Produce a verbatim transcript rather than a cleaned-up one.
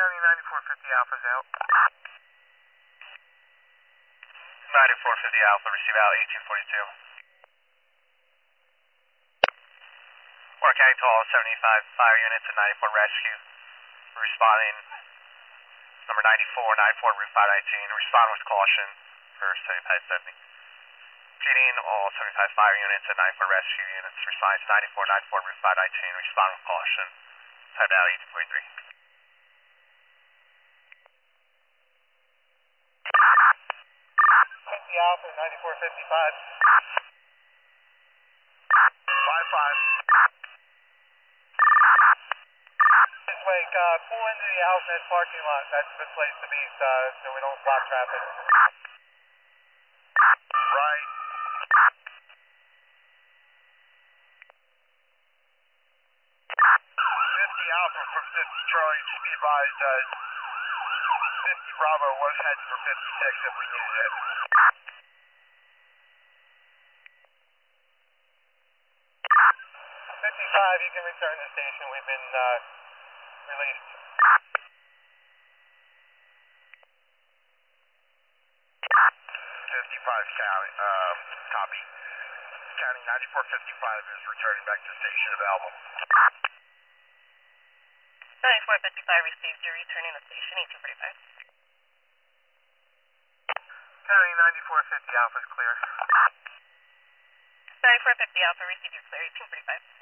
County ninety-four fifty Alpha's out. ninety-four fifty Alpha, receive out eighteen forty-two. Warren County Toll seventy-five fire units and ninety-four rescue. Responding number ninety-four, ninety-four Route five nineteen. Respond with caution for seventy-five seventy. Repeating, all seventy-five fire units and ninety-four rescue units. Responding to ninety-four, ninety-four Route five nineteen. Respond with caution. Time out eighteen forty-three. fifty Alpha, ninety-four fifty-five. five five. This way, uh, pull into the Alphabet parking lot. That's the place to be, uh, so we don't block traffic. Right. fifty Alpha from fifty Charlie, just be advised, uh, fifty Bravo was heading for fifty-six if we needed it. fifty-five, you can return to the station. We've been, uh, released. fifty-five County, uh, copy. County ninety-four fifty-five is returning back to the station available. ninety-four fifty-five received, you're returning to station eighteen forty-five. County ninety-four fifty Alpha's clear. ninety-four fifty Alpha received, you're clear eighteen forty-five.